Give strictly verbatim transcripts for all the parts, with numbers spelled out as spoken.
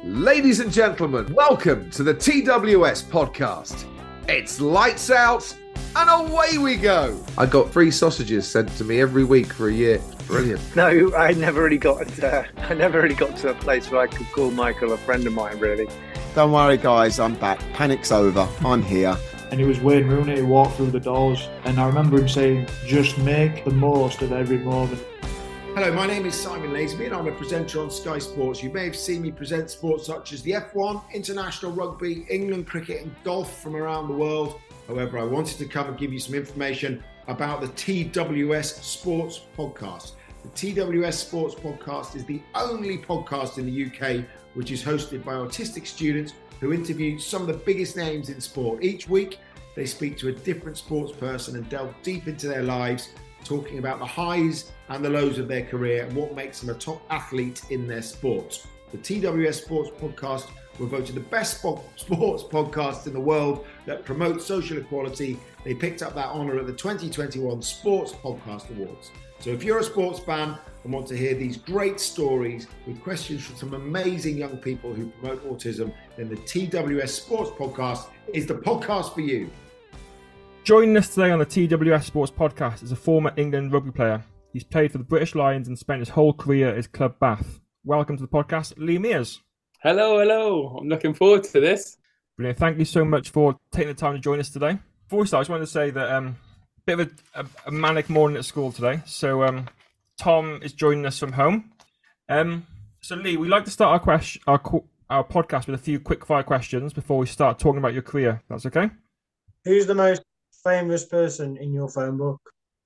Ladies and gentlemen, welcome to the T W S podcast. It's lights out and away we go. I got free sausages sent to me every week for a year. Brilliant. No, I never really got. Uh, I never really got to a place where I could call Michael a friend of mine. Really. Don't worry, guys. I'm back. Panic's over. I'm here. And it was Wayne Rooney who walked through the doors, and I remember him saying, "Just make the most of every moment." Hello, my name is Simon Lazenby and I'm a presenter on Sky Sports. You may have seen me present sports such as the F one, international rugby, England cricket and golf from around the world. However, I wanted to come and give you some information about the T W S Sports Podcast. The T W S Sports Podcast is the only podcast in the U K which is hosted by autistic students who interview some of the biggest names in sport. Each week, they speak to a different sports person and delve deep into their lives, talking about the highs and the lows of their career and what makes them a top athlete in their sport. The T W S Sports Podcast were voted the best sports podcast in the world that promotes social equality. They picked up that honour at the twenty twenty-one Sports Podcast Awards. So if you're a sports fan and want to hear these great stories with questions from some amazing young people who promote autism, then the T W S Sports Podcast is the podcast for you. Joining us today on the T W S Sports Podcast is a former England rugby player. He's played for the British Lions and spent his whole career at his club Bath. Welcome to the podcast, Lee Mears. Hello, hello. I'm looking forward to this. Brilliant. Thank you so much for taking the time to join us today. Before we start, I just wanted to say that um, a bit of a, a, a manic morning at school today. So um, Tom is joining us from home. Um, so Lee, we like to start our, question, our, our podcast with a few quick fire questions before we start talking about your career. That's okay? Who's the most famous person in your phone book?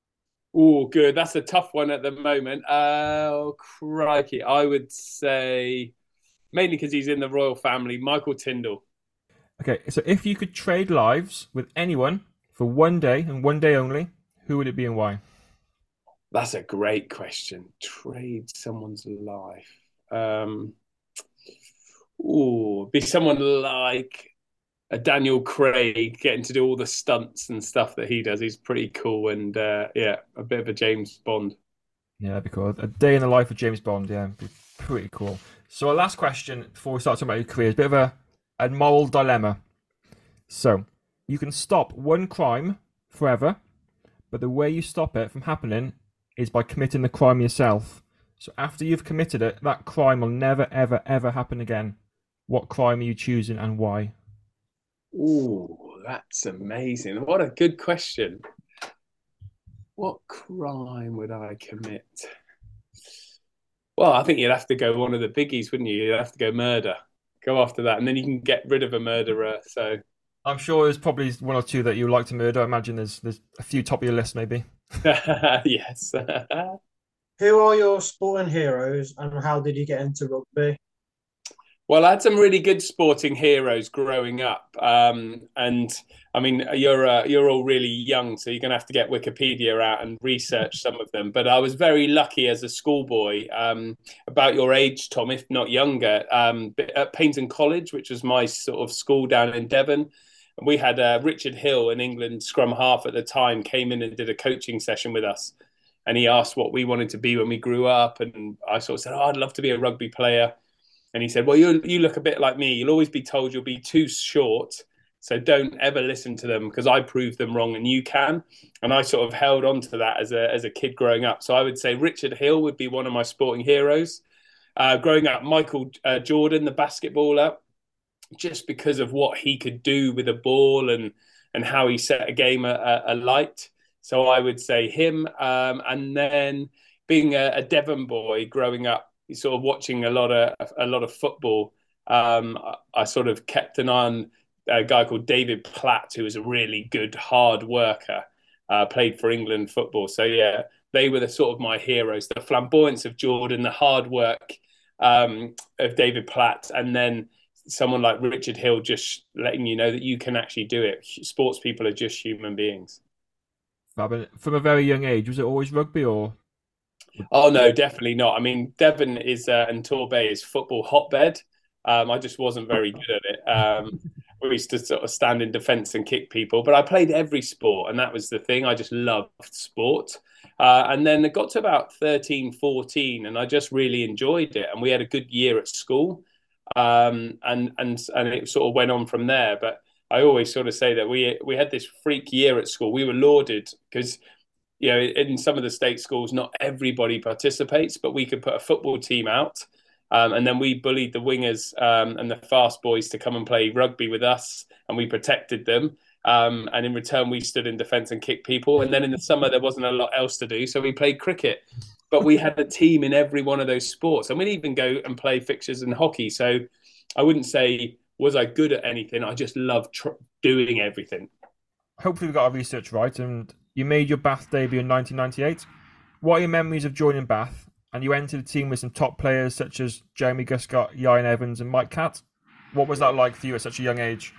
Oh, good. That's a tough one at the moment. Oh, crikey. I would say, mainly because he's in the royal family, Michael Tyndall. Okay, so if you could trade lives with anyone for one day and one day only, who would it be and why? That's a great question. Trade someone's life. Um, oh, be someone like a Daniel Craig, getting to do all the stunts and stuff that he does. He's pretty cool and, uh, yeah, a bit of a James Bond. Yeah, that'd be cool. A day in the life of James Bond, yeah, be pretty cool. So our last question before we start talking about your career is a bit of a, a moral dilemma. So, you can stop one crime forever, but the way you stop it from happening is by committing the crime yourself. So after you've committed it, that crime will never, ever, ever happen again. What crime are you choosing and why? Oh, that's amazing. What a good question. What crime would I commit? Well, I think you'd have to go one of the biggies, wouldn't you? You'd have to go murder. Go after that, and then you can get rid of a murderer. So I'm sure there's probably one or two that you like to murder. I imagine there's there's a few top of your list, maybe. Yes. Who are your sporting heroes and how did you get into rugby? Well, I had some really good sporting heroes growing up, um, and I mean, you're uh, you're all really young, so you're going to have to get Wikipedia out and research some of them. But I was very lucky as a schoolboy, um, about your age, Tom, if not younger, um, at Paignton College, which was my sort of school down in Devon. And we had uh, Richard Hill, an England scrum half at the time, came in and did a coaching session with us, and he asked what we wanted to be when we grew up, and I sort of said, "Oh, I'd love to be a rugby player." And he said, well, you you look a bit like me. You'll always be told you'll be too short. So don't ever listen to them because I proved them wrong and you can. And I sort of held on to that as a as a kid growing up. So I would say Richard Hill would be one of my sporting heroes. Uh, growing up, Michael uh, Jordan, the basketballer, just because of what he could do with a ball and, and how he set a game alight. So I would say him. Um, and then being a, a Devon boy growing up, sort of watching a lot of a lot of football, um, I, I sort of kept an eye on a guy called David Platt, who was a really good hard worker, uh, played for England football. So yeah, they were the sort of my heroes: the flamboyance of Jordan, the hard work um, of David Platt, and then someone like Richard Hill, just letting you know that you can actually do it. Sports people are just human beings. From a very young age, was it always rugby or? Oh, no, definitely not. I mean, Devon is uh, and Torbay is football hotbed. Um, I just wasn't very good at it. Um, we used to sort of stand in defence and kick people, but I played every sport, and that was the thing. I just loved sport. Uh, and then it got to about thirteen, fourteen, and I just really enjoyed it. And we had a good year at school. um, and and and it sort of went on from there. But I always sort of say that we we had this freak year at school. We were lauded because, you know, in some of the state schools, not everybody participates, but we could put a football team out. Um, and then we bullied the wingers um, and the fast boys to come and play rugby with us, and we protected them. Um, and in return, we stood in defence and kicked people. And then in the summer, there wasn't a lot else to do, so we played cricket. But we had a team in every one of those sports, and we'd even go and play fixtures in hockey. So I wouldn't say, was I good at anything? I just loved tr- doing everything. Hopefully we got our research right, and you made your Bath debut in nineteen ninety-eight. What are your memories of joining Bath? And you entered the team with some top players such as Jeremy Guscott, Ian Evans and Mike Catt. What was that like for you at such a young age?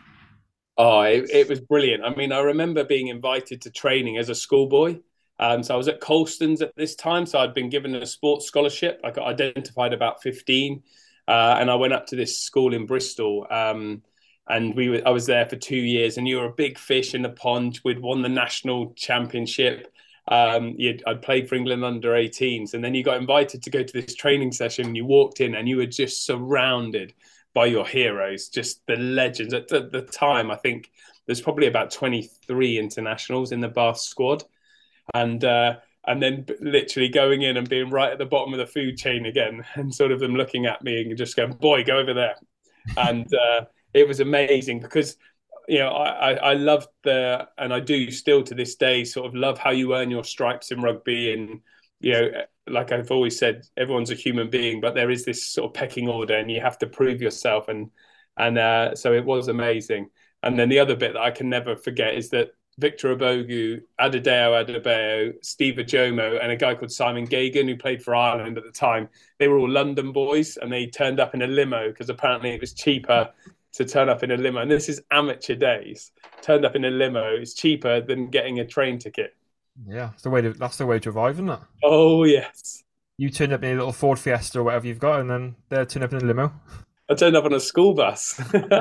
Oh, it, it was brilliant. I mean, I remember being invited to training as a schoolboy. Um, so I was at Colston's at this time. So I'd been given a sports scholarship. I got identified about fifteen. Uh, and I went up to this school in Bristol. Um, and we were, I was there for two years. And you were a big fish in the pond. We'd won the national championship. Um, I'd played for England under eighteens, and then you got invited to go to this training session. You walked in and you were just surrounded by your heroes, just the legends. At the, the time, I think there's probably about twenty-three internationals in the Bath squad. And uh, and then literally going in and being right at the bottom of the food chain again, and sort of them looking at me and just going, boy, go over there. And uh, it was amazing because, you know, I, I loved the, and I do still to this day, sort of love how you earn your stripes in rugby. And, you know, like I've always said, everyone's a human being, but there is this sort of pecking order and you have to prove yourself. And, and uh, so it was amazing. And then the other bit that I can never forget is that Victor Obogu, Adedeo Adebayo, Steve Ajomo, and a guy called Simon Gagan, who played for Ireland at the time, they were all London boys, and they turned up in a limo because apparently it was cheaper to turn up in a limo. And this is amateur days. Turned up in a limo is cheaper than getting a train ticket. Yeah, that's the way to, that's the way to arrive, isn't it? Oh, yes. You turned up in a little Ford Fiesta or whatever you've got, and then they're turned up in a limo. I turned up on a school bus.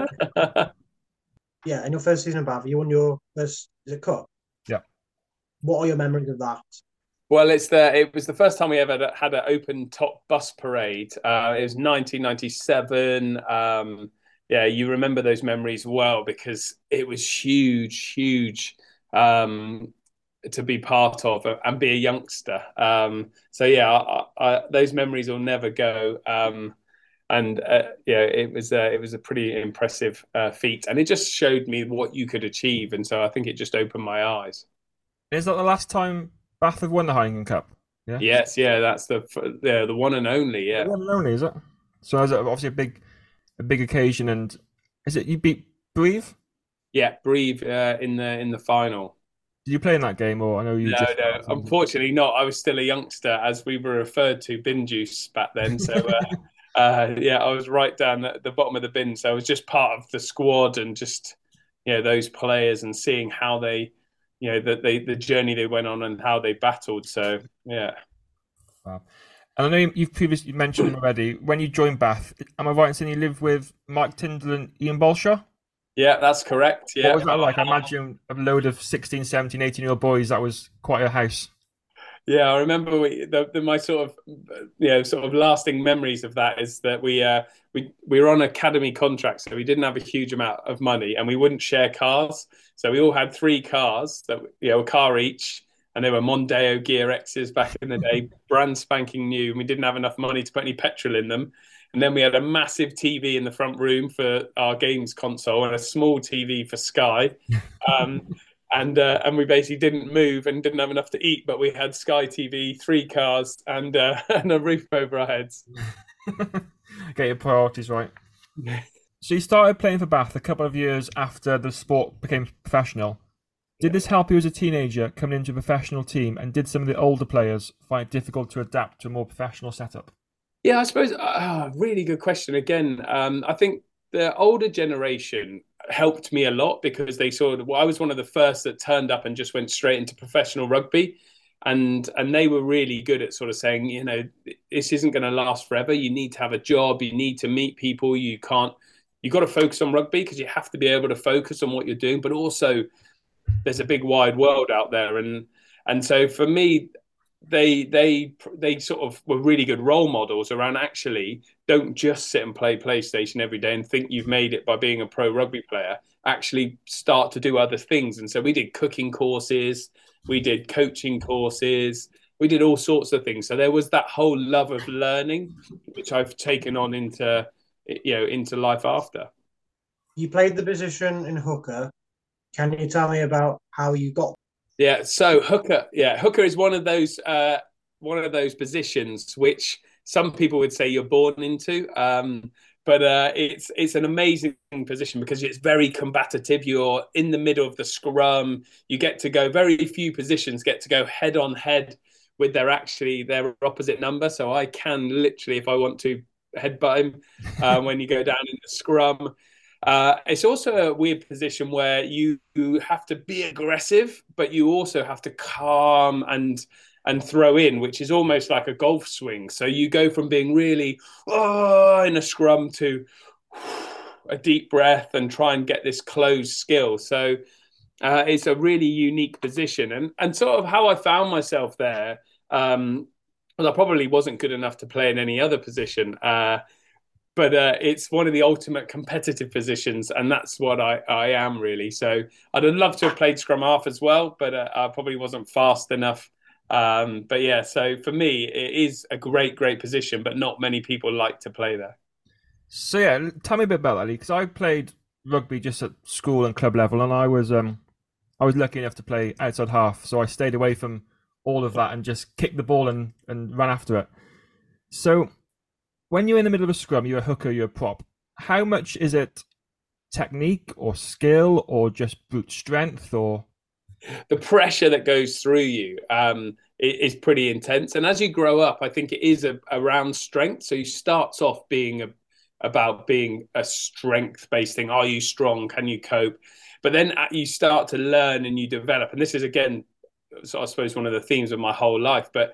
Yeah, in your first season of Bath, you won your first, is it cup? Yeah. What are your memories of that? Well, it's the it was the first time we ever had an open top bus parade. Uh, it was nineteen ninety-seven. Um, yeah, you remember those memories well because it was huge, huge um, to be part of and be a youngster. Um, so yeah, I, I, those memories will never go. Um, And uh, yeah, it was uh, it was a pretty impressive uh, feat, and it just showed me what you could achieve. And so I think it just opened my eyes. Is that the last time Bath have won the Heineken Cup? Yeah. Yes, yeah, that's the the, the one and only. Yeah, the one and only, is it? So is it obviously a big a big occasion? And is it you beat Brive? Yeah, Brive uh, in the in the final. Did you play in that game, or I know you? No, just... no, unfortunately not. I was still a youngster, as we were referred to, bin juice back then. So. Uh, Uh, yeah, I was right down at the bottom of the bin. So I was just part of the squad and just, you know, those players and seeing how they, you know, that they the journey they went on and how they battled. So, yeah. Wow. And I know you've previously mentioned already, when you joined Bath, am I right in saying you lived with Mike Tyndall and Ian Bolshaw? Yeah, that's correct. Yeah. What was that like? I imagine a load of sixteen, seventeen, eighteen-year-old boys, that was quite a house. Yeah, I remember we, the, the, my sort of, you know, sort of lasting memories of that is that we uh, we we were on academy contracts, so we didn't have a huge amount of money, and we wouldn't share cars. So we all had three cars that, you know, a car each, and they were Mondeo Gear X's back in the day, brand spanking new, and we didn't have enough money to put any petrol in them. And then we had a massive T V in the front room for our games console and a small T V for Sky. Um, And uh, and we basically didn't move and didn't have enough to eat, but we had Sky T V, three cars, and uh, and a roof over our heads. Get your priorities right. So you started playing for Bath a couple of years after the sport became professional. Did this help you as a teenager coming into a professional team, and did some of the older players find it difficult to adapt to a more professional setup? Yeah, I suppose. Uh, really good question. Again, um, I think the older generation helped me a lot because they sort of, well, I was one of the first that turned up and just went straight into professional rugby. And and they were really good at sort of saying, you know, this isn't going to last forever. You need to have a job. You need to meet people. You can't, you've got to focus on rugby because you have to be able to focus on what you're doing. But also there's a big wide world out there. And and so for me, they they they sort of were really good role models around actually don't just sit and play PlayStation every day and think you've made it by being a pro rugby player. Actually start to do other things. And so we did cooking courses, we did coaching courses, we did all sorts of things. So there was that whole love of learning, which I've taken on into, you know, into life after. You played the position in hooker. Can you tell me about how you got? Yeah, so hooker, yeah, hooker is one of those uh, one of those positions which some people would say you're born into, um, but uh, it's it's an amazing position because it's very combative. You're in the middle of the scrum. You get to go. Very few positions get to go head on head with their actually their opposite number. So I can literally, if I want to, headbutt him uh, when you go down in the scrum. Uh, it's also a weird position where you, you have to be aggressive, but you also have to calm and and throw in, which is almost like a golf swing. So you go from being really oh, in a scrum to a deep breath and try and get this closed skill. So uh, it's a really unique position. And, and sort of how I found myself there, um, well, I probably wasn't good enough to play in any other position. Uh, But uh, it's one of the ultimate competitive positions, and that's what I, I am really. So I'd have loved to have played scrum half as well, but uh, I probably wasn't fast enough. Um, but yeah, so for me, it is a great, great position, but not many people like to play there. So yeah, tell me a bit about that, Lee, because I played rugby just at school and club level, and I was um I was lucky enough to play outside half, so I stayed away from all of that and just kicked the ball and, and ran after it. So when you're in the middle of a scrum, you're a hooker, you're a prop. How much is it technique or skill or just brute strength? Or the pressure that goes through you um, is pretty intense. And as you grow up, I think it is a, around strength. So you starts off being a, about being a strength-based thing. Are you strong? Can you cope? But then you start to learn and you develop. And this is, again, so I suppose one of the themes of my whole life. But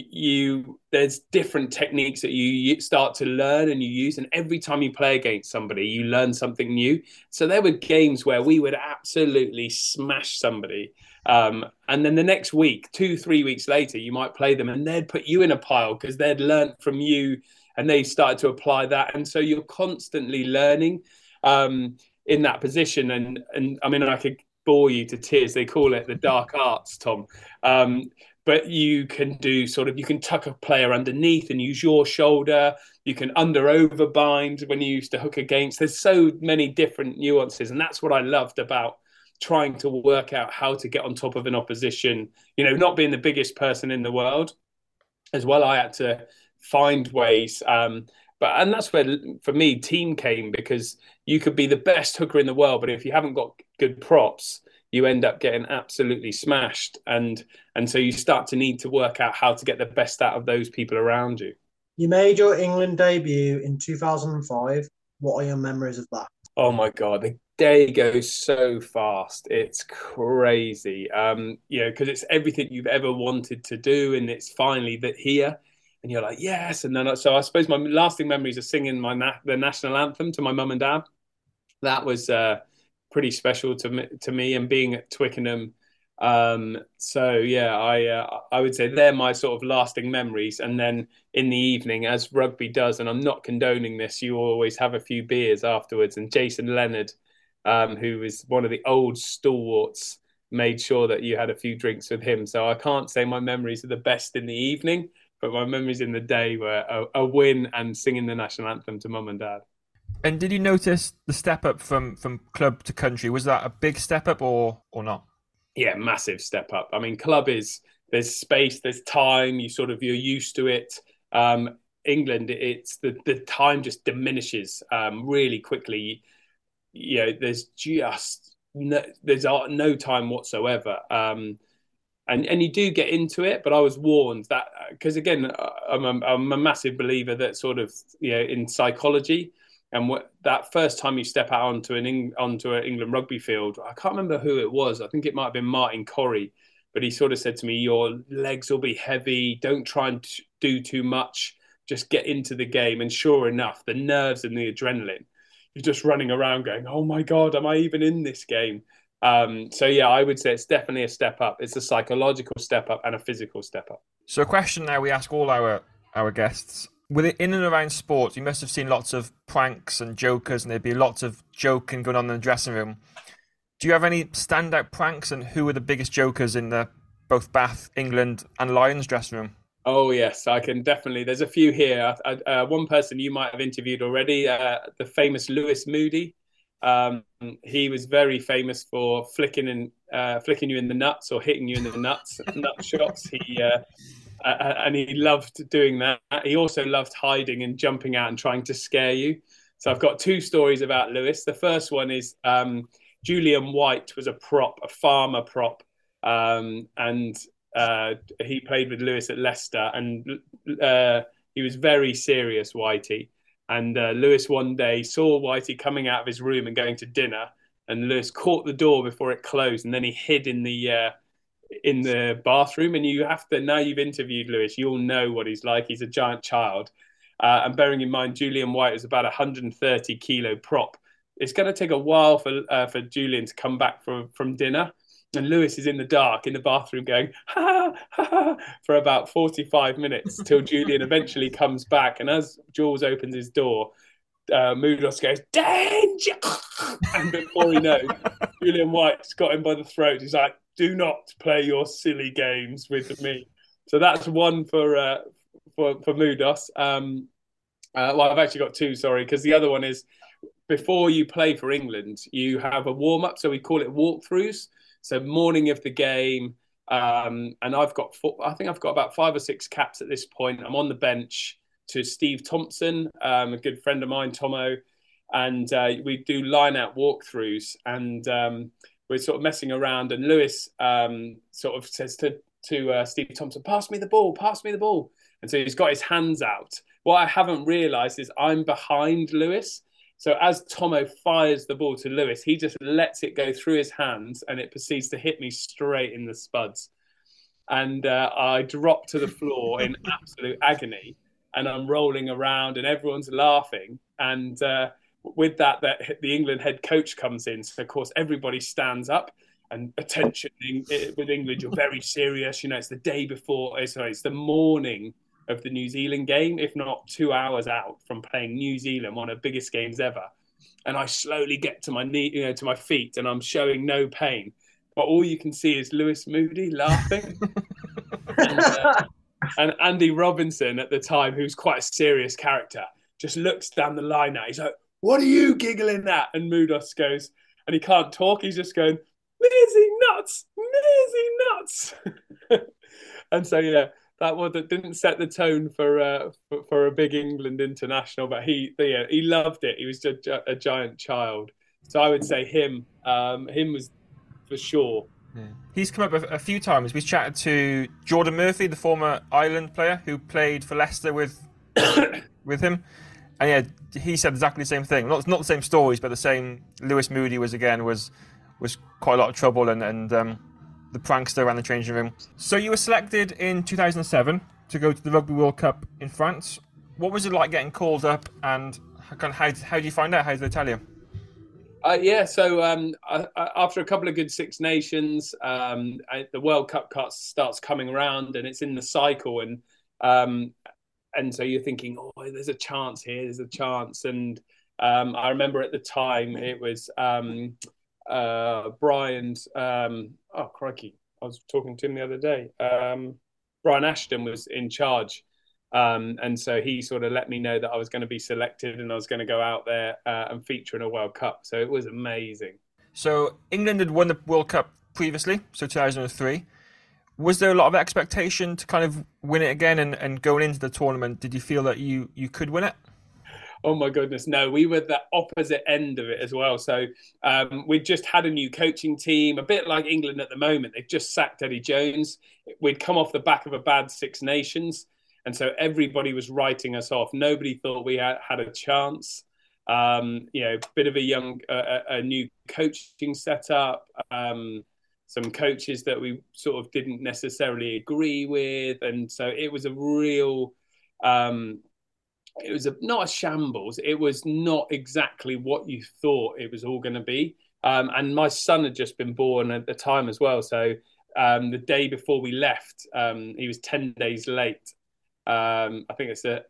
you there's different techniques that you start to learn and you use, and every time you play against somebody you learn something new. So there were games where we would absolutely smash somebody, um, and then the next week, two three weeks later, you might play them and they'd put you in a pile because they'd learnt from you and they started to apply that. And so you're constantly learning um, in that position. And and I mean, I could bore you to tears. They call it the dark arts, Tom. Um, But you can do sort of, you can tuck a player underneath and use your shoulder. You can under overbind when you used to hook against. There's so many different nuances. And that's what I loved about trying to work out how to get on top of an opposition. You know, not being the biggest person in the world as well. I had to find ways. Um, but and that's where, for me, team came, because you could be the best hooker in the world, but if you haven't got good props, you end up getting absolutely smashed. And and so you start to need to work out how to get the best out of those people around you. You made your England debut in two thousand five. What are your memories of that? Oh, my God. The day goes so fast. It's crazy. Um, you know, because it's everything you've ever wanted to do, and it's finally that here. And you're like, yes. And then, so I suppose my lasting memories are singing my na- the national anthem to my mum and dad. That was... Uh, pretty special to me, to me and being at Twickenham. Um, so yeah, I uh, I would say they're my sort of lasting memories. And then in the evening, as rugby does, and I'm not condoning this, you always have a few beers afterwards. And Jason Leonard, um, who was one of the old stalwarts, made sure that you had a few drinks with him. So I can't say my memories are the best in the evening, but my memories in the day were a, a win and singing the national anthem to mum and dad. And did you notice the step up from, from club to country? Was that a big step up or or not? Yeah, massive step up. I mean, club is, there's space, there's time, you sort of, you're used to it. Um, England, it's the, the time just diminishes um, really quickly. You know, there's just no, there's no time whatsoever. Um, and, and you do get into it, but I was warned that, because again, I'm a, I'm a massive believer that sort of, you know, in psychology. And what, that first time you step out onto an onto an England rugby field, I can't remember who it was. I think it might have been Martin Corrie, but he sort of said to me, "Your legs will be heavy. Don't try and do too much. Just get into the game." And sure enough, the nerves and the adrenaline, you're just running around going, "Oh my God, am I even in this game?" Um, so yeah, I would say it's definitely a step up. It's a psychological step up and a physical step up. So a question now we ask all our our guests. With it in and around sports, you must have seen lots of pranks and jokers, and there'd be lots of joking going on in the dressing room. Do you have any standout pranks, and who are the biggest jokers in the both Bath, England, and Lions dressing room? Oh yes, I can definitely. There's a few here. Uh, uh, one person you might have interviewed already, uh, the famous Lewis Moody. Um, he was very famous for flicking and uh, flicking you in the nuts or hitting you in the nuts, nut shots. He uh, uh, and he loved doing that. He also loved hiding and jumping out and trying to scare you. So I've got two stories about Lewis. The first one is um, Julian White was a prop, a farmer prop, um, and uh, he played with Lewis at Leicester, and uh, he was very serious, Whitey. And uh, Lewis one day saw Whitey coming out of his room and going to dinner, and Lewis caught the door before it closed, and then he hid in the uh, in the bathroom. And you have to, now you've interviewed Lewis, you'll know what he's like. He's a giant child. Uh, and bearing in mind, Julian White is about a one hundred thirty kilo prop. It's going to take a while for uh, for Julian to come back from, from dinner. And Lewis is in the dark in the bathroom going, ha, ha, ha, for about forty-five minutes till Julian eventually comes back. And as Jules opens his door, uh, Moodos goes, danger! And before he knows, Julian White's got him by the throat. He's like, do not play your silly games with me. So that's one for uh, for, for Moodos. Um, uh, well, I've actually got two, sorry, because the other one is before you play for England, you have a warm-up. So we call it walkthroughs. So morning of the game, um, and I've got, four, I think I've got about five or six caps at this point. I'm on the bench to Steve Thompson, um, a good friend of mine, Tomo, and uh, we do line-out walkthroughs, and um, we're sort of messing around. And Lewis um, sort of says to to uh, Steve Thompson, "Pass me the ball, pass me the ball." And so he's got his hands out. What I haven't realised is I'm behind Lewis. So as Tomo fires the ball to Lewis, he just lets it go through his hands and it proceeds to hit me straight in the spuds. And uh, I drop to the floor in absolute agony, and I'm rolling around and everyone's laughing. And uh, with that, that, the England head coach comes in. So, of course, everybody stands up. And attention, with England, you're very serious. You know, it's the day before, sorry, it's the morning of the New Zealand game, if not two hours out from playing New Zealand, one of the biggest games ever. And I slowly get to my knee, you know, to my feet, and I'm showing no pain. But all you can see is Lewis Moody laughing. and, uh, and Andy Robinson at the time, who's quite a serious character, just looks down the line now. He's like, "What are you giggling at?" And Moodos goes, and he can't talk. He's just going, "Mearsy nuts, Mearsy nuts." And so, yeah, that one that didn't set the tone for, uh, for for a big England international, but he yeah, he loved it. He was just a, a giant child. So I would say him. Um, him was for sure. Yeah. He's come up a, a few times. We've chatted to Jordan Murphy, the former Ireland player who played for Leicester with with him. And yeah, he said exactly the same thing. Not not the same stories, but the same. Lewis Moody was again was was quite a lot of trouble, and and um, the prankster around the changing room. So you were selected in two thousand seven to go to the Rugby World Cup in France. What was it like getting called up, and how how, how did you find out? How did they tell you? Uh, yeah, so um, I, I, after a couple of good Six Nations, um, I, the World Cup starts coming around, and it's in the cycle, and um, and so you're thinking, oh, there's a chance here, there's a chance, and um, I remember at the time it was um, uh, Brian's. Um, oh crikey, I was talking to him the other day. Um, Brian Ashton was in charge. Um, and so he sort of let me know that I was going to be selected and I was going to go out there uh, and feature in a World Cup. So it was amazing. So England had won the World Cup previously, so two thousand three. Was there a lot of expectation to kind of win it again? And, and going into the tournament, did you feel that you, you could win it? Oh, my goodness. No, we were the opposite end of it as well. So um, we just had a new coaching team, a bit like England at the moment. They've just sacked Eddie Jones. We'd come off the back of a bad Six Nations. And so everybody was writing us off. Nobody thought we had, had a chance. Um, you know, bit of a young, uh, a new coaching setup. Um, some coaches that we sort of didn't necessarily agree with, and so it was a real. Um, it was a, not a shambles. It was not exactly what you thought it was all going to be. Um, and my son had just been born at the time as well. So um, the day before we left, um, he was ten days late. Um, I think it's a,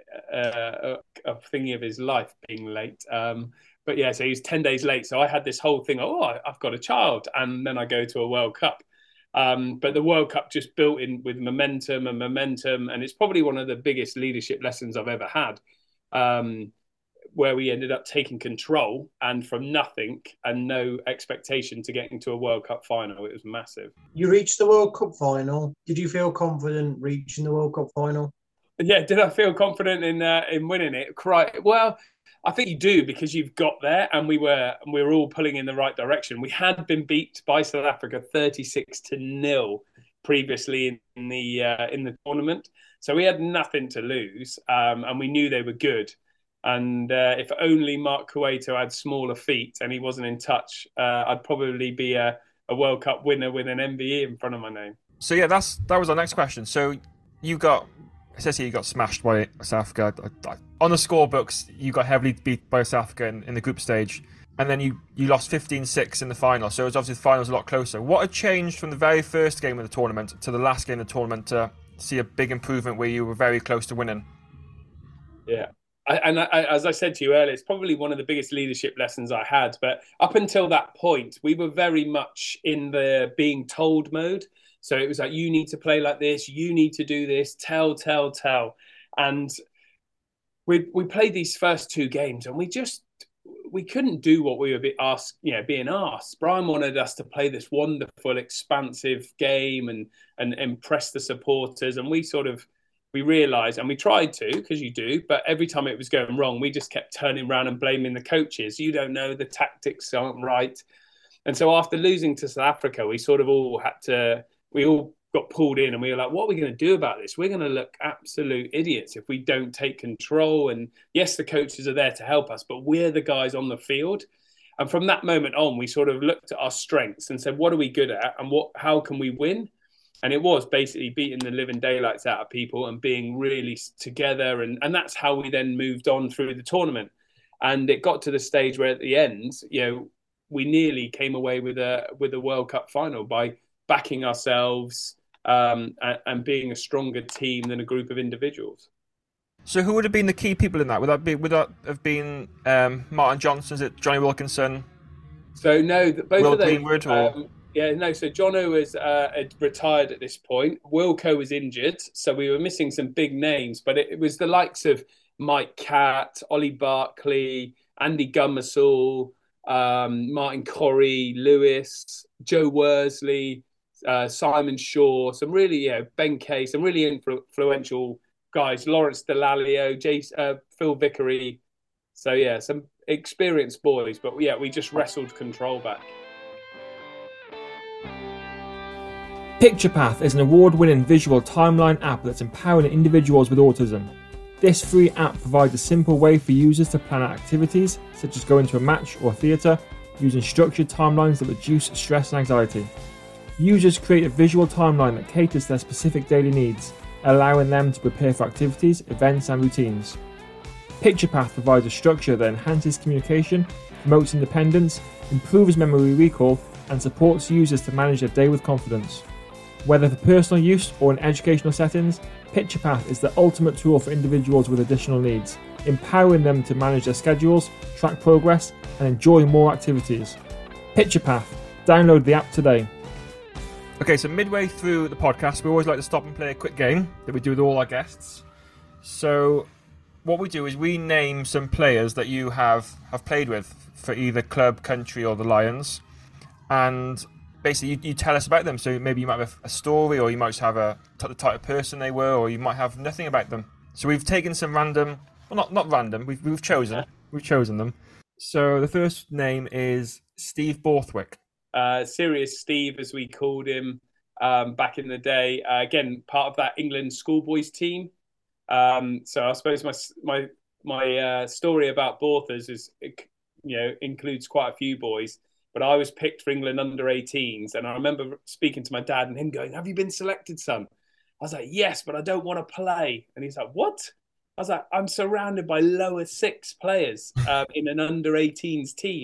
a, a, a thingy of his life being late. Um, but yeah, so he was ten days late. So I had this whole thing, oh, I've got a child. And then I go to a World Cup. Um, but the World Cup just built in with momentum and momentum. And it's probably one of the biggest leadership lessons I've ever had, um, where we ended up taking control and from nothing and no expectation to getting to a World Cup final. It was massive. You reached the World Cup final. Did you feel confident reaching the World Cup final? Yeah, did I feel confident in uh, in winning it? Right. Well, I think you do, because you've got there, and we were and we were all pulling in the right direction. We had been beat by South Africa thirty-six to nil previously in the uh, in the tournament, so we had nothing to lose, um, and we knew they were good. And uh, if only Mark Cueto had smaller feet and he wasn't in touch, uh, I'd probably be a, a World Cup winner with an M V E in front of my name. So yeah, that's that was our next question. So you got, it says here you got smashed by South Africa. On the scorebooks, you got heavily beat by South Africa in, in the group stage. And then you, you lost fifteen six in the final. So it was obviously the final was a lot closer. What had changed from the very first game of the tournament to the last game of the tournament to see a big improvement where you were very close to winning? Yeah. I, and I, as I said to you earlier, it's probably one of the biggest leadership lessons I had. But up until that point, we were very much in the being told mode. So it was like, you need to play like this, you need to do this, tell, tell, tell. And we we played these first two games, and we just we couldn't do what we were be asked, you know, being asked. Brian wanted us to play this wonderful, expansive game and and impress the supporters, and we sort of. We realised, and we tried to, because you do, but every time it was going wrong, we just kept turning around and blaming the coaches. You don't know, the tactics aren't right. And so after losing to South Africa, we sort of all had to, we all got pulled in, and we were like, what are we going to do about this? We're going to look absolute idiots if we don't take control. And yes, the coaches are there to help us, but we're the guys on the field. And from that moment on, we sort of looked at our strengths and said, what are we good at, and what, how can we win? And it was basically beating the living daylights out of people and being really together. And, and that's how we then moved on through the tournament. And it got to the stage where at the end, you know, we nearly came away with a with a World Cup final by backing ourselves um, and, and being a stronger team than a group of individuals. So who would have been the key people in that? Would that be would that have been um, Martin Johnson? Is it Johnny Wilkinson? So no, both Will of those. Greenwood, or... um, Yeah, no, so Jono was uh, had retired at this point. Wilco was injured, so we were missing some big names, but it, it was the likes of Mike Catt, Ollie Barkley, Andy Gummersall, um, Martin Corrie, Lewis, Joe Worsley, uh, Simon Shaw, some really, yeah, Ben Kay, some really influ- influential guys, Lawrence Delalio, Jace, uh, Phil Vickery. So, yeah, some experienced boys, but yeah, we just wrestled control back. PicturePath is an award-winning visual timeline app that's empowering individuals with autism. This free app provides a simple way for users to plan out activities, such as going to a match or theatre, using structured timelines that reduce stress and anxiety. Users create a visual timeline that caters to their specific daily needs, allowing them to prepare for activities, events and routines. PicturePath provides a structure that enhances communication, promotes independence, improves memory recall, and supports users to manage their day with confidence. Whether for personal use or in educational settings, PicturePath is the ultimate tool for individuals with additional needs, empowering them to manage their schedules, track progress, and enjoy more activities. PicturePath. Download the app today. Okay, so midway through the podcast, we always like to stop and play a quick game that we do with all our guests. So what we do is we name some players that you have, have played with for either club, country, or the Lions. And basically, you, you tell us about them. So maybe you might have a story, or you might just have a the type of person they were, or you might have nothing about them. So we've taken some random, well, not not random. We've we've chosen we've chosen them. So the first name is Steve Borthwick. Uh, Serious Steve, as we called him um, back in the day. Uh, again, part of that England schoolboys team. Um, so I suppose my my my uh, story about Borthers is, you know, includes quite a few boys. But I was picked for England under eighteens. And I remember speaking to my dad and him going, have you been selected, son? I was like, yes, but I don't want to play. And he's like, what? I was like, I'm surrounded by lower six players uh, in an under eighteens team.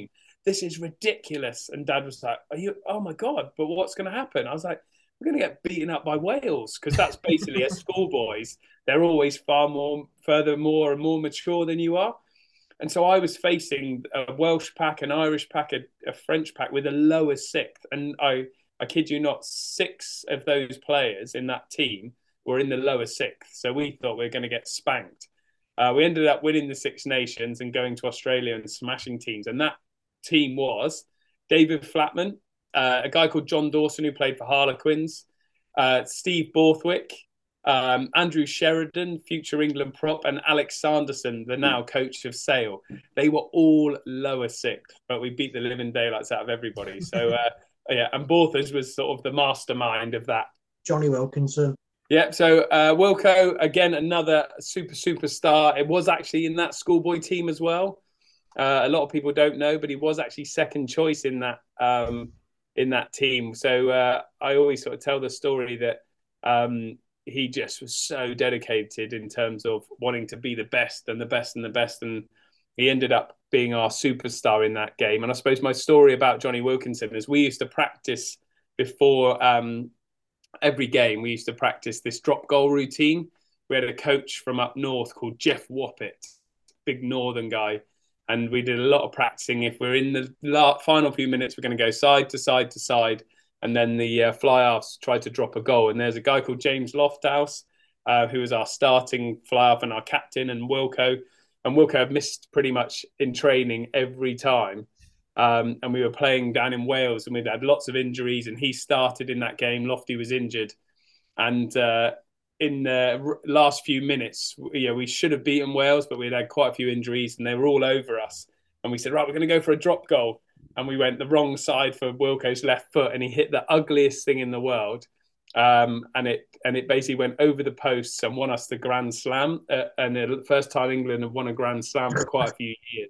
this is ridiculous. And Dad was like, are you, oh my God, but what's going to happen? I was like, we're going to get beaten up by Wales, because that's basically as schoolboys, they're always far more, further more and more mature than you are. And so I was facing a Welsh pack, an Irish pack, a, a French pack with a lower sixth. And I, I kid you not, six of those players in that team were in the lower sixth. So we thought we were going to get spanked. Uh, we ended up winning the Six Nations and going to Australia and smashing teams. And that team was David Flatman, uh, a guy called John Dawson who played for Harlequins, uh, Steve Borthwick, Um, Andrew Sheridan, future England prop, and Alex Sanderson, the now coach of Sale. They were all lower sixth, but we beat the living daylights out of everybody. So, uh, yeah, and Borthers was sort of the mastermind of that. Johnny Wilkinson. Yeah, so uh, Wilco, again, another super, superstar. It was actually in that schoolboy team as well. Uh, a lot of people don't know, but he was actually second choice in that um, in that team. So uh, I always sort of tell the story that um, he just was so dedicated in terms of wanting to be the best and the best and the best. And he ended up being our superstar in that game. And I suppose my story about Johnny Wilkinson is we used to practice before um, every game. We used to practice this drop goal routine. We had a coach from up north called Jeff Woppett, big northern guy. And we did a lot of practicing. If we're in the final few minutes, we're going to go side to side to side. And then the uh, fly-offs tried to drop a goal. And there's a guy called James Lofthouse, uh, who was our starting fly-off and our captain, and Wilco. And Wilco had missed pretty much in training every time. Um, and we were playing down in Wales, and we'd had lots of injuries. And he started in that game. Lofty was injured. And uh, in the last few minutes, you know, we should have beaten Wales, but we'd had quite a few injuries, and they were all over us. And we said, right, we're going to go for a drop goal. And we went the wrong side for Wilco's left foot, and he hit the ugliest thing in the world. Um, and it and it basically went over the posts and won us the Grand Slam. Uh, and the first time England have won a Grand Slam for quite a few years.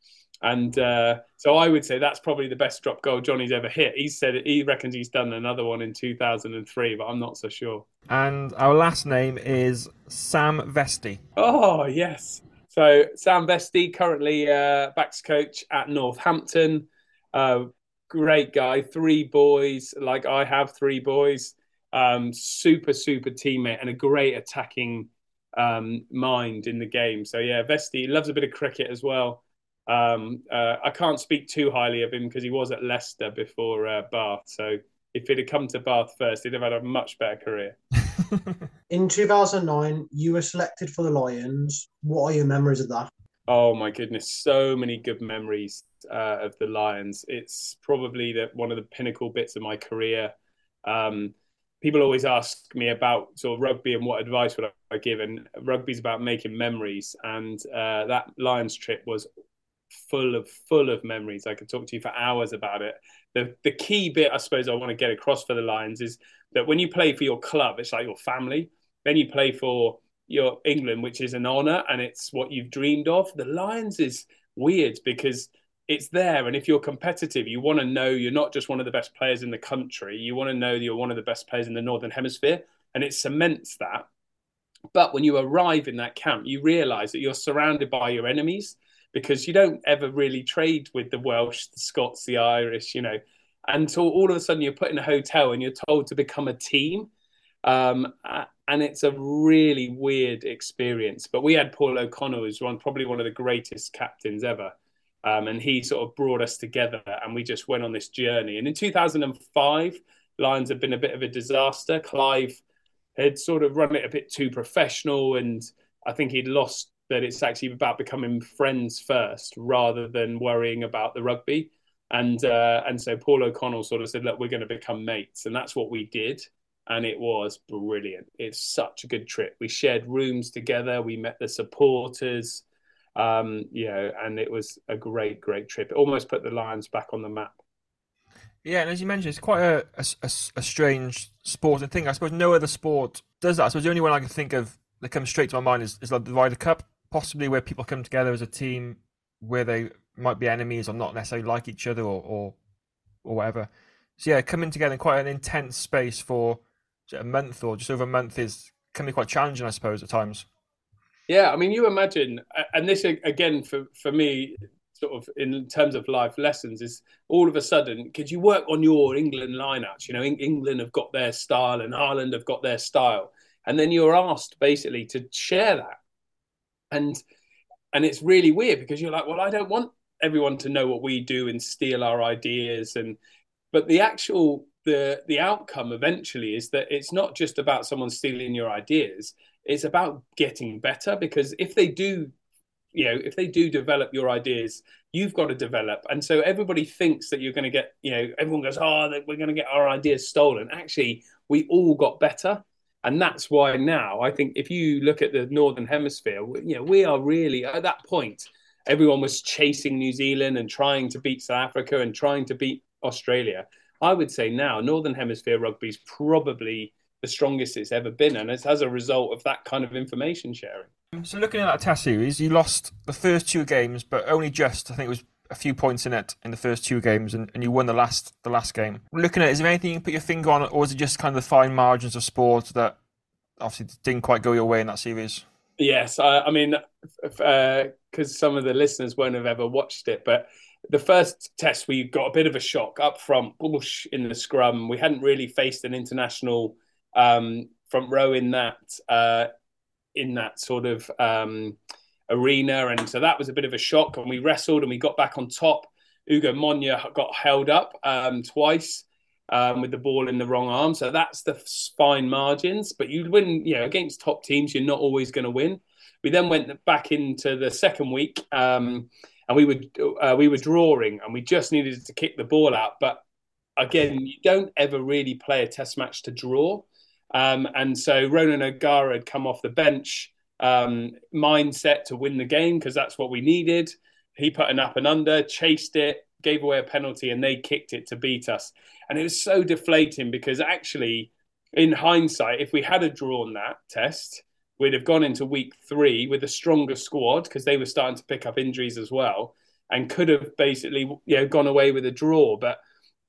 And uh, so I would say that's probably the best drop goal Johnny's ever hit. He said he reckons he's done another one in two thousand three, but I'm not so sure. And our last name is Sam Vesty. Oh, yes. So Sam Vesty, currently uh, backs coach at Northampton. Uh, great guy, three boys, like I have three boys. Um, super, super teammate and a great attacking um, mind in the game. So, yeah, Vesty loves a bit of cricket as well. Um, uh, I can't speak too highly of him because he was at Leicester before uh, Bath. So if it had come to Bath first, he'd have had a much better career. In two thousand nine, you were selected for the Lions. What are your memories of that? Oh, my goodness. So many good memories uh, of the Lions. It's probably the, one of the pinnacle bits of my career. Um, people always ask me about sort of rugby and what advice would I give. And rugby's about making memories. And uh, that Lions trip was full of full of memories. I could talk to you for hours about it. The the key bit I suppose I want to get across for the Lions is that when you play for your club, it's like your family. Then you play for your England, which is an honour and it's what you've dreamed of. The Lions is weird because it's there, and if you're competitive, you want to know you're not just one of the best players in the country. You want to know that you're one of the best players in the Northern Hemisphere, and it cements that. But when you arrive in that camp, you realise that you're surrounded by your enemies, because you don't ever really trade with the Welsh, the Scots, the Irish, you know. And so all of a sudden you're put in a hotel and you're told to become a team. Um, and it's a really weird experience. But we had Paul O'Connell, who's one, probably one of the greatest captains ever. Um, and he sort of brought us together and we just went on this journey. And in two thousand five, Lions had been a bit of a disaster. Clive had sort of run it a bit too professional, and I think he'd lost that it's actually about becoming friends first rather than worrying about the rugby. And uh, and so Paul O'Connell sort of said, look, we're going to become mates. And that's what we did. And it was brilliant. It's such a good trip. We shared rooms together. We met the supporters, um, you know, and it was a great, great trip. It almost put the Lions back on the map. Yeah, and as you mentioned, it's quite a, a, a, a strange sporting thing. I suppose no other sport does that. I suppose the only one I can think of that comes straight to my mind is, is like the Ryder Cup, possibly where people come together as a team where they might be enemies or not necessarily like each other or or, or whatever. So yeah, coming together in quite an intense space for a month or just over a month is can be quite challenging, I suppose, at times. Yeah, I mean, you imagine, and this again for, for me sort of in terms of life lessons is all of a sudden, because you work on your England lineouts, you know, England have got their style and Ireland have got their style. And then you're asked basically to share that. And and it's really weird because you're like, well, I don't want everyone to know what we do and steal our ideas. And but the actual the the outcome eventually is that it's not just about someone stealing your ideas. It's about getting better, because if they do, you know, if they do develop your ideas, you've got to develop. And so everybody thinks that you're going to get, you know, everyone goes, oh, we're going to get our ideas stolen. Actually, we all got better. And that's why now I think if you look at the Northern Hemisphere, you know, we are really at that point. Everyone was chasing New Zealand and trying to beat South Africa and trying to beat Australia. I would say now Northern Hemisphere rugby is probably the strongest it's ever been. And it's as a result of that kind of information sharing. So looking at that test series, you lost the first two games, but only just, I think it was a few points in it in the first two games, and, and you won the last the last game. Looking at it, is there anything you can put your finger on, or is it just kind of the fine margins of sport that obviously didn't quite go your way in that series? Yes, I, I mean, because uh, some of the listeners won't have ever watched it, but the first test we got a bit of a shock up front, Bush in the scrum. We hadn't really faced an international um, front row in that uh, in that sort of um, arena, and so that was a bit of a shock. And we wrestled and we got back on top. Ugo Monye got held up um, twice um, with the ball in the wrong arm, so that's the fine margins. But you win, you know, against top teams, you're not always going to win. We then went back into the second week, um, and we were uh, we were drawing, and we just needed to kick the ball out. But again, you don't ever really play a test match to draw. Um, and so Ronan O'Gara had come off the bench, um, mindset to win the game because that's what we needed. He put an up and under, chased it, gave away a penalty, and they kicked it to beat us. And it was so deflating because actually, in hindsight, if we had a drawn that test, we'd have gone into week three with a stronger squad because they were starting to pick up injuries as well, and could have basically, you know, gone away with a draw. But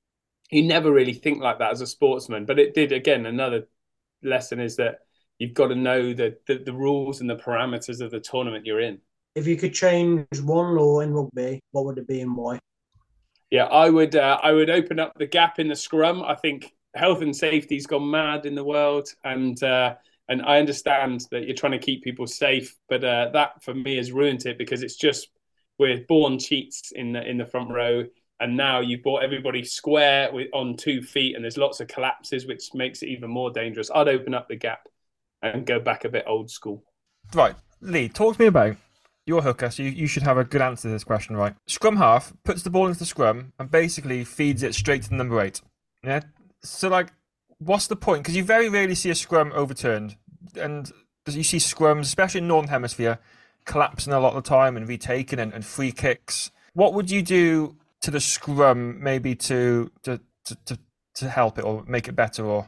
you never really think like that as a sportsman. But it did, again, another lesson is that you've got to know the, the, the rules and the parameters of the tournament you're in. If you could change one law in rugby, what would it be and why? Yeah, I would uh, I would open up the gap in the scrum. I think health and safety's gone mad in the world, and uh, and I understand that you're trying to keep people safe, but uh, that for me has ruined it because it's just we're born cheats in the in the front row. And now you've brought everybody square with, on two feet, and there's lots of collapses, which makes it even more dangerous. I'd open up the gap and go back a bit old school. Right, Lee, talk to me about your hooker. So you, you should have a good answer to this question, right? Scrum half puts the ball into the scrum and basically feeds it straight to the number eight. Yeah. So, like, what's the point? Because you very rarely see a scrum overturned, and you see scrums, especially in Northern Hemisphere, collapsing a lot of the time and retaken and, and free kicks. What would you do to the scrum, maybe to, to to to to help it or make it better? Or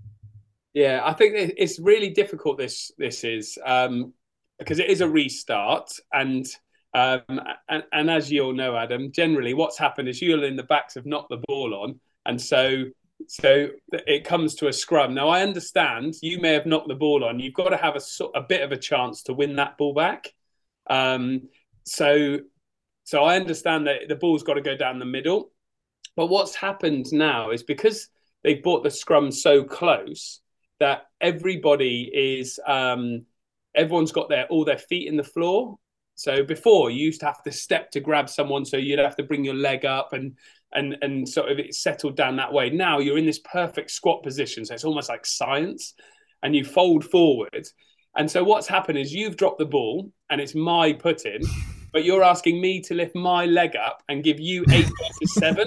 yeah, I think it's really difficult. This this is um, because it is a restart, and um, and and as you all know, Adam, generally what's happened is you're in the backs have knocked the ball on, and so so it comes to a scrum. Now I understand you may have knocked the ball on. You've got to have a a bit of a chance to win that ball back. Um, so. So I understand that the ball's got to go down the middle. But what's happened now is because they've brought the scrum so close that everybody is, um, everyone's got their all their feet in the floor. So before you used to have to step to grab someone, so you'd have to bring your leg up and and and sort of it settled down that way. Now you're in this perfect squat position, so it's almost like science, and you fold forward. And so what's happened is you've dropped the ball and it's my put-in, but you're asking me to lift my leg up and give you eight versus seven.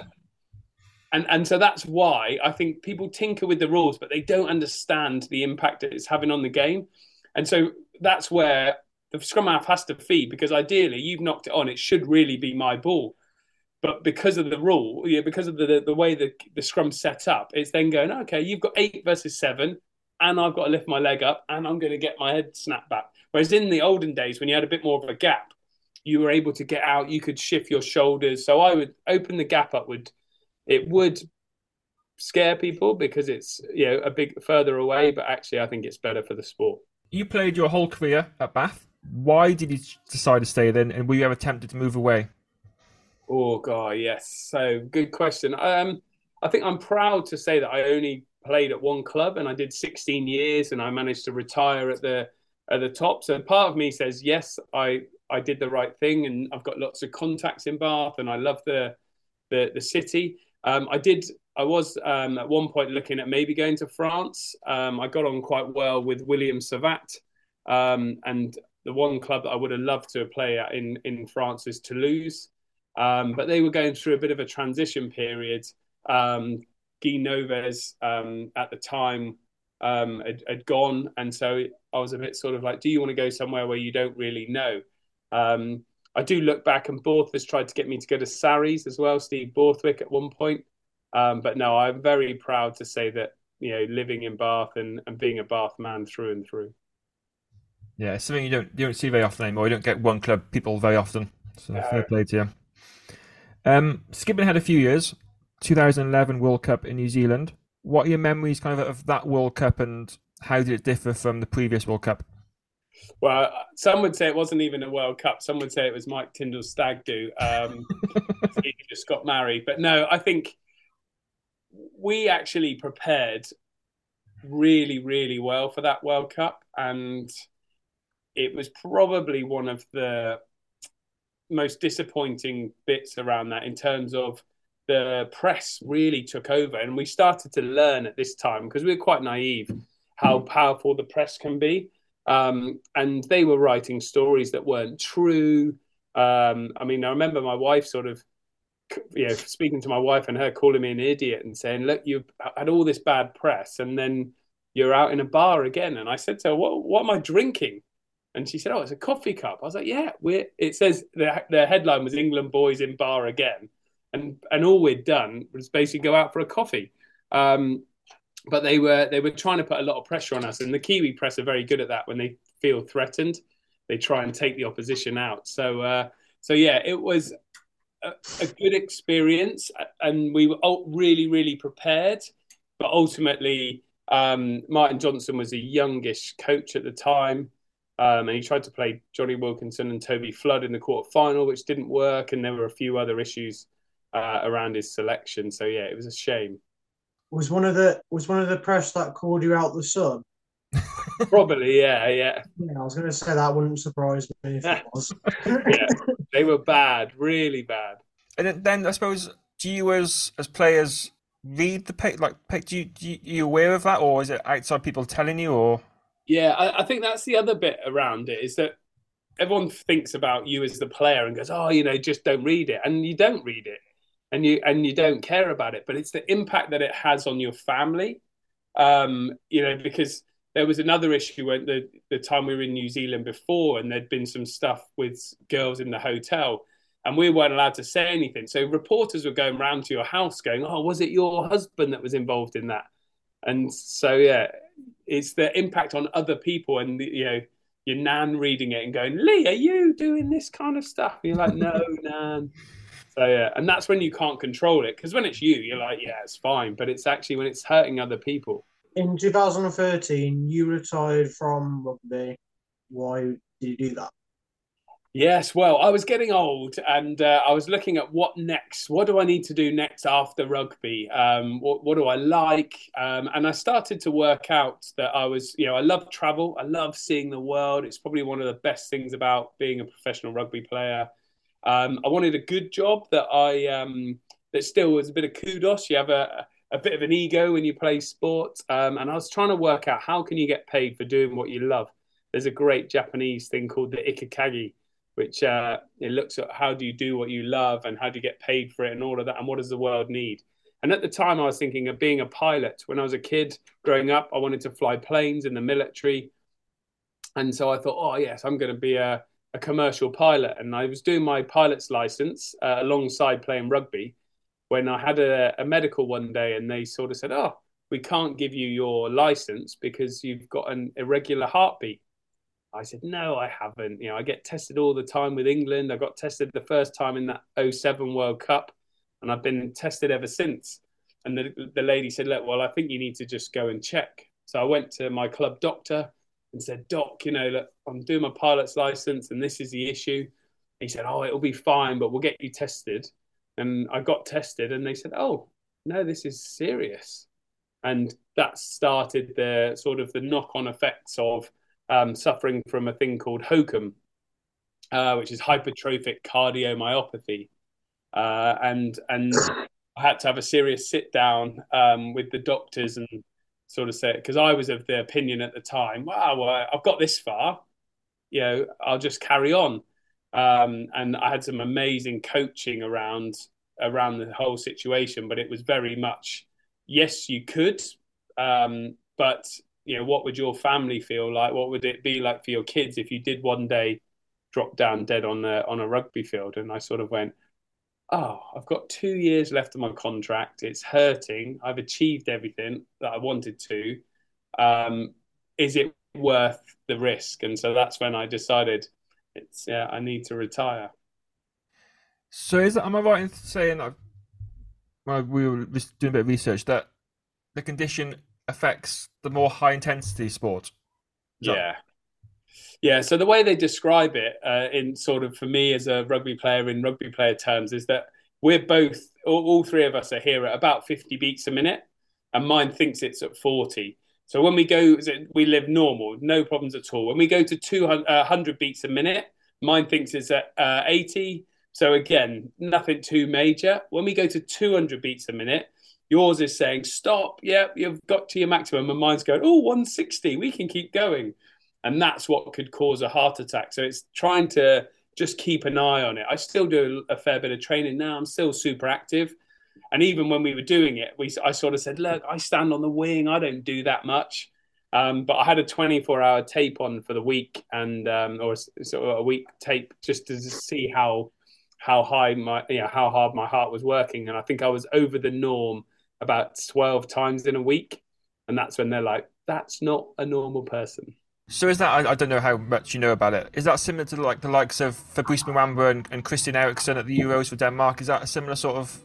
And and so that's why I think people tinker with the rules, but they don't understand the impact that it's having on the game. And so that's where the scrum half has to feed, because ideally you've knocked it on. It should really be my ball. But because of the rule, yeah, because of the, the, the way the, the scrum's set up, it's then going, okay, you've got eight versus seven, and I've got to lift my leg up, and I'm going to get my head snapped back. Whereas in the olden days, when you had a bit more of a gap, you were able to get out, you could shift your shoulders. So I would open the gap upward. It would scare people because it's, you know, a big further away, but actually I think it's better for the sport. You played your whole career at Bath. Why did you decide to stay then, and were you ever tempted to move away? Oh God, yes. So good question. Um, I think I'm proud to say that I only played at one club and I did sixteen years and I managed to retire at the at the top. So part of me says yes, I I did the right thing and I've got lots of contacts in Bath and I love the the the city. Um, I did. I was um, at one point looking at maybe going to France. Um, I got on quite well with William Savat, um, and the one club that I would have loved to play at in in France is Toulouse. Um, but they were going through a bit of a transition period. Um, Guy Noves um, at the time um, had, had gone, and so I was a bit sort of like, do you want to go somewhere where you don't really know? Um, I do look back, and Borthwick tried to get me to go to Sarries as well, Steve Borthwick at one point. Um, but no, I'm very proud to say that, you know, living in Bath and, and being a Bath man through and through. Yeah, it's something you don't you don't see very often anymore. You don't get one club people very often. So No. fair play to you. Um, skipping ahead a few years, two thousand eleven World Cup in New Zealand. What are your memories kind of of that World Cup and how did it differ from the previous World Cup? Well, some would say it wasn't even a World Cup. Some would say it was Mike Tyndall's stag do. Um, he just got married. But no, I think we actually prepared really, really well for that World Cup. And it was probably one of the most disappointing bits around that in terms of the press really took over. And we started to learn at this time, because we were quite naive, how powerful the press can be. Um, and they were writing stories that weren't true. Um, I mean, I remember my wife sort of, you know, speaking to my wife and her calling me an idiot and saying, look, you've had all this bad press and then you're out in a bar again. And I said to her, what, what am I drinking? And she said, oh, it's a coffee cup. I was like, yeah, we're, it says the, the headline was England boys in bar again. And, and all we'd done was basically go out for a coffee. Um, but they were they were trying to put a lot of pressure on us. And the Kiwi press are very good at that. When they feel threatened, they try and take the opposition out. So, uh, so yeah, it was a, a good experience. And we were really, really prepared. But ultimately, um, Martin Johnson was a youngish coach at the time. Um, and he tried to play Johnny Wilkinson and Toby Flood in the quarter final, which didn't work. And there were a few other issues uh, around his selection. So, yeah, it was a shame. Was one of the was one of the press that called you out the sun? Probably, yeah, yeah. Yeah, I was going to say that wouldn't surprise me if it was. Yeah, they were bad, really bad. And then, then I suppose, do you as as players read the pic? Like, pic, do you, do you are you aware of that, or is it outside people telling you? Or yeah, I, I think that's the other bit around it, is that everyone thinks about you as the player and goes, oh, you know, just don't read it, and you don't read it. And you and you don't care about it, but it's the impact that it has on your family. Um, you know, because there was another issue when the the time we were in New Zealand before, and there'd been some stuff with girls in the hotel, and we weren't allowed to say anything. So reporters were going round to your house, going, "Oh, was it your husband that was involved in that?" And so, yeah, it's the impact on other people, and the, you know, your nan reading it and going, "Lee, are you doing this kind of stuff?" And you're like, "No, nan." So yeah, and that's when you can't control it, because when it's you, you're like, yeah, it's fine. But it's actually when it's hurting other people. In two thousand thirteen, you retired from rugby. Why did you do that? Yes, well, I was getting old, and uh, I was looking at what next. What do I need to do next after rugby? Um, what, what do I like? Um, and I started to work out that I was, you know, I love travel. I love seeing the world. It's probably one of the best things about being a professional rugby player. Um, I wanted a good job that I um, that still was a bit of kudos. You have a, a bit of an ego when you play sport, um, and I was trying to work out how can you get paid for doing what you love. There's a great Japanese thing called the ikigaki, which uh, it looks at how do you do what you love and how do you get paid for it and all of that, and what does the world need. And at the time, I was thinking of being a pilot. When I was a kid growing up, I wanted to fly planes in the military, and so I thought, oh yes, I'm going to be a a commercial pilot. And I was doing my pilot's license uh, alongside playing rugby when I had a, a medical one day, and they sort of said, oh, we can't give you your license because you've got an irregular heartbeat. I said, no, I haven't. You know, I get tested all the time with England. I got tested the first time in that oh seven World Cup, and I've been tested ever since. And the, the lady said, look, well, I think you need to just go and check. So I went to my club doctor and said, Doc, you know, look, I'm doing my pilot's license and this is the issue. He said, "Oh, it'll be fine, but we'll get you tested." And I got tested, and they said, "Oh, no, this is serious." And that started the sort of the knock-on effects of um, suffering from a thing called HOCM, uh, which is hypertrophic cardiomyopathy. Uh, and and I had to have a serious sit down um, with the doctors and sort of say, because I was of the opinion at the time, wow, well, I've got this far, you know, I'll just carry on. Um, and I had some amazing coaching around around the whole situation, but it was very much, yes, you could, um, but you know, what would your family feel like? What would it be like for your kids if you did one day drop down dead on the on a rugby field? And I sort of went, oh, I've got two years left of my contract. It's hurting. I've achieved everything that I wanted to. Um, is it worth the risk? And so that's when I decided, it's yeah, I need to retire. So is it, am I right in saying that well, we were just doing a bit of research that the condition affects the more high intensity sport? Is yeah. That... Yeah. So the way they describe it uh, in sort of, for me as a rugby player in rugby player terms, is that we're both, all, all three of us are here at about fifty beats a minute, and mine thinks it's at forty. So when we go, we live normal, no problems at all. When we go to two hundred beats a minute, mine thinks it's at uh, eighty. So again, nothing too major. When we go to two hundred beats a minute, yours is saying, stop, yep, you've got to your maximum. And mine's going, oh, one sixty, we can keep going. And that's what could cause a heart attack. So it's trying to just keep an eye on it. I still do a fair bit of training now. I'm still super active. And even when we were doing it, we I sort of said, look, I stand on the wing. I don't do that much. Um, but I had a twenty-four hour tape on for the week, and um, or sort of a week tape just to see how how high my you know, how hard my heart was working. And I think I was over the norm about twelve times in a week. And that's when they're like, that's not a normal person. So is that, I, I don't know how much you know about it, is that similar to like the likes of Fabrice Muamba and, and Christian Eriksen at the Euros for Denmark? Is that a similar sort of?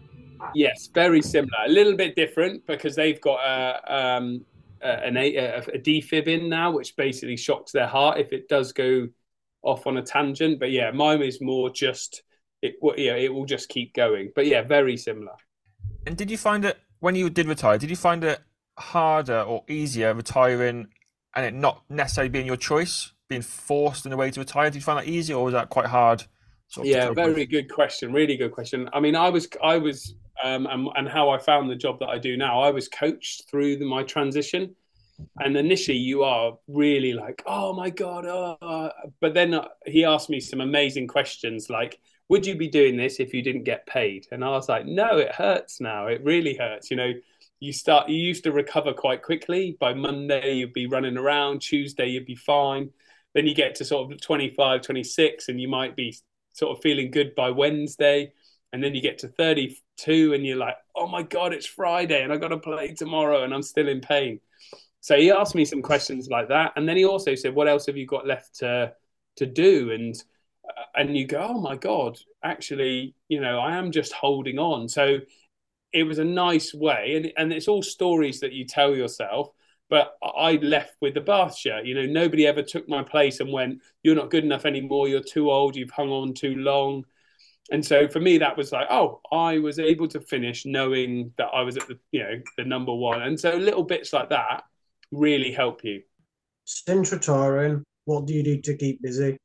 Yes, very similar. A little bit different because they've got a, um, an, a, a defib in now, which basically shocks their heart if it does go off on a tangent. But yeah, mine is more just, it, yeah, it will just keep going. But yeah, very similar. And did you find it, when you did retire, did you find it harder or easier retiring and it not necessarily being your choice, being forced in a way to retire? Did you find that easier, or was that quite hard? Sort of yeah, very with? Good question. Really good question. I mean, I was, I was, um, and, and how I found the job that I do now, I was coached through the, my transition. And initially you are really like, oh my God. Oh. But then he asked me some amazing questions like, would you be doing this if you didn't get paid? And I was like, no, it hurts now. It really hurts. You know, you start, you used to recover quite quickly. By Monday, you'd be running around. Tuesday, you'd be fine. Then you get to sort of twenty-five, twenty-six, and you might be sort of feeling good by Wednesday. And then you get to thirty-two and you're like, oh my God, it's Friday and I got to play tomorrow and I'm still in pain. So he asked me some questions like that. And then he also said, what else have you got left to, to do? And, uh, and you go, oh my God, actually, you know, I am just holding on. So it was a nice way. And, and it's all stories that you tell yourself. But I left with the Bath shirt. You know, nobody ever took my place and went, you're not good enough anymore. You're too old. You've hung on too long. And so for me, that was like, oh, I was able to finish knowing that I was at the, you know, the number one. And so little bits like that really help you. Since retiring, what do you do to keep busy?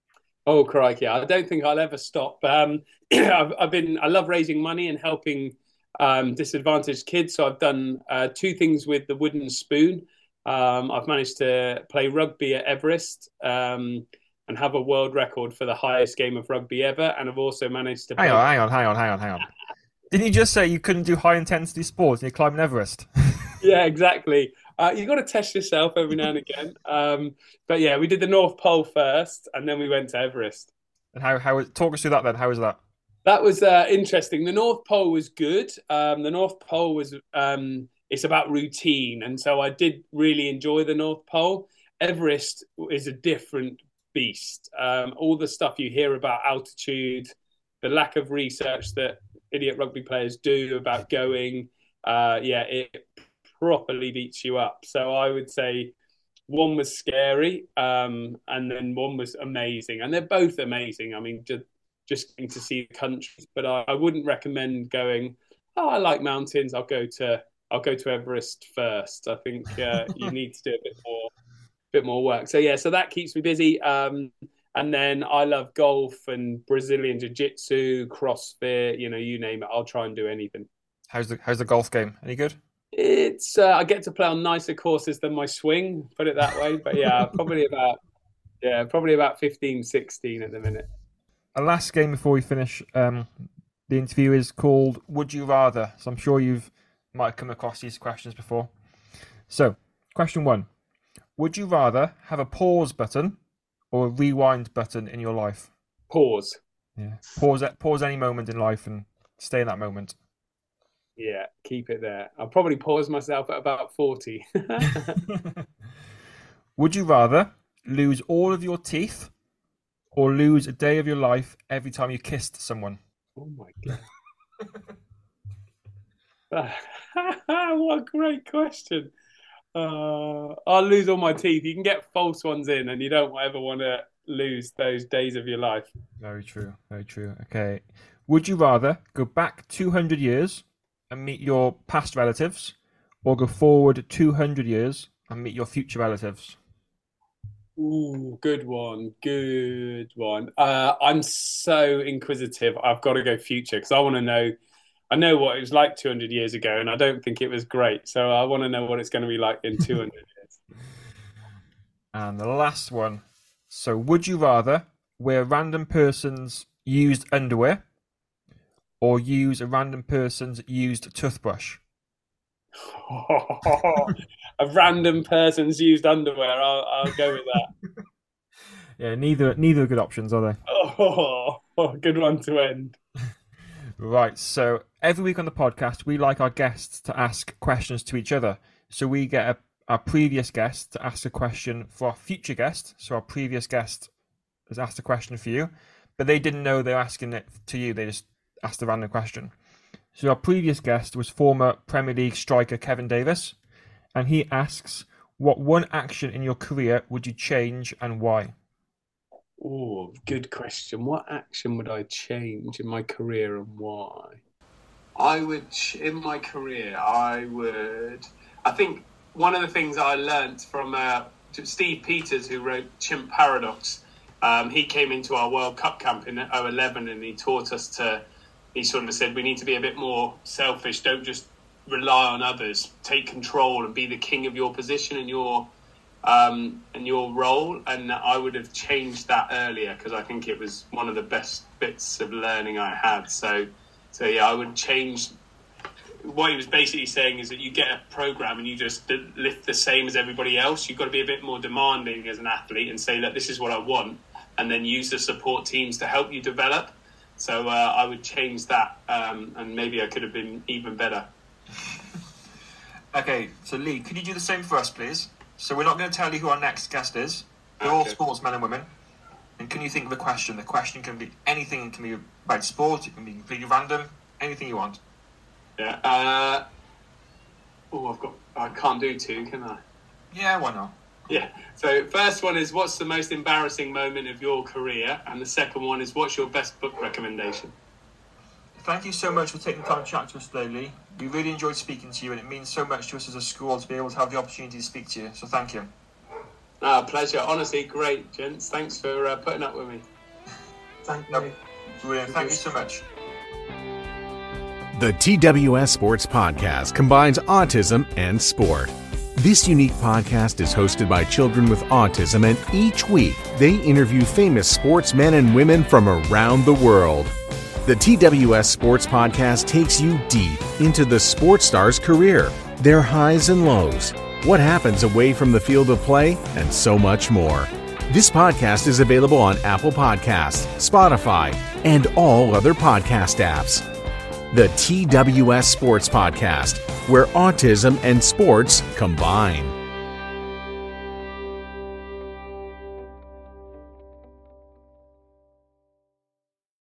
Oh, crikey. I don't think I'll ever stop. Um, I've, I've been, I love raising money and helping um, disadvantaged kids. So I've done uh, two things with the wooden spoon. Um, I've managed to play rugby at Everest um, and have a world record for the highest game of rugby ever. And I've also managed to... Hang play... on, hang on, hang on, hang on, hang on. Didn't you just say you couldn't do high-intensity sports and you're climbing Everest? Yeah, exactly. Uh, you've got to test yourself every now and again. Um, but yeah, we did the North Pole first and then we went to Everest. And how, how talk us through that then. How was that? That was uh, interesting. The North Pole was good. Um, the North Pole was, um, it's about routine. And so I did really enjoy the North Pole. Everest is a different beast. Um, all the stuff you hear about altitude, the lack of research that idiot rugby players do about going, uh, yeah, it properly beats you up. So I would say one was scary, um, and then one was amazing, and they're both amazing. I mean, just just getting to see the countries, but I, I wouldn't recommend going. Oh, I like mountains. I'll go to I'll go to Everest first. I think uh, you need to do a bit more bit more work. So yeah, so that keeps me busy. Um, and then I love golf and Brazilian jiu-jitsu, CrossFit. You know, you name it. I'll try and do anything. How's the how's the golf game? Any good? It's uh, I get to play on nicer courses than my swing, put it that way. But yeah, probably about yeah, probably about fifteen, sixteen at the minute. A last game before we finish. Um, the interview is called "Would You Rather?" So I'm sure you've might have come across these questions before. So, question one: would you rather have a pause button or a rewind button in your life? Pause. Yeah. Pause. Pause any moment in life and stay in that moment. Yeah, keep it there. I'll probably pause myself at about forty. Would you rather lose all of your teeth or lose a day of your life every time you kissed someone? Oh my God. What a great question. Uh, I'll lose all my teeth. You can get false ones in and you don't ever want to lose those days of your life. Very true. Very true. Okay. Would you rather go back two hundred years and meet your past relatives or go forward two hundred years and meet your future relatives? Ooh, good one. Good one. Uh, I'm so inquisitive. I've got to go future because I want to know. I know what it was like two hundred years ago, and I don't think it was great. So I want to know what it's going to be like in two hundred years. And the last one. So would you rather wear a random person's used underwear or use a random person's used toothbrush? A random person's used underwear. I'll, I'll go with that. Yeah, neither neither are good options, are they? Oh, good one to end. Right, so every week on the podcast, we like our guests to ask questions to each other. So we get a, our previous guest to ask a question for our future guest. So our previous guest has asked a question for you, but they didn't know they were asking it to you. They just asked a random question. So our previous guest was former Premier League striker Kevin Davis, and he asks, what one action in your career would you change and why? Oh, good question. What action would I change in my career and why? I would, in my career, I would, I think one of the things I learnt from uh, Steve Peters, who wrote Chimp Paradox, um, he came into our World Cup camp in oh eleven and he taught us to, he sort of said, we need to be a bit more selfish. Don't just rely on others. Take control and be the king of your position and your um, and your role. And I would have changed that earlier because I think it was one of the best bits of learning I had. So, so yeah, I would change. What he was basically saying is that you get a program and you just lift the same as everybody else. You've got to be a bit more demanding as an athlete and say, look, this is what I want, and then use the support teams to help you develop. So uh, I would change that, um, and maybe I could have been even better. Okay, so Lee, could you do the same for us, please? So we're not going to tell you who our next guest is. They're all sportsmen and women. And can you think of a question? The question can be anything. It can be about sport. It can be completely random. Anything you want. Yeah. Uh, oh, I've got. I can't do two, can I? Yeah, why not? Yeah. So first one is, what's the most embarrassing moment of your career? And the second one is, what's your best book recommendation? Thank you so much for taking the time to chat to us today, Lee. We really enjoyed speaking to you, and it means so much to us as a school to be able to have the opportunity to speak to you. So thank you. Ah, pleasure. Honestly, great, gents. Thanks for uh, putting up with me. Thank you. Brilliant. Thank you so much. The T W S Sports Podcast combines autism and sport. This unique podcast is hosted by children with autism, and each week they interview famous sportsmen and women from around the world. The T W S Sports Podcast takes you deep into the sports star's career, their highs and lows, what happens away from the field of play, and so much more. This podcast is available on Apple Podcasts, Spotify, and all other podcast apps. The T W S Sports Podcast, where autism and sports combine.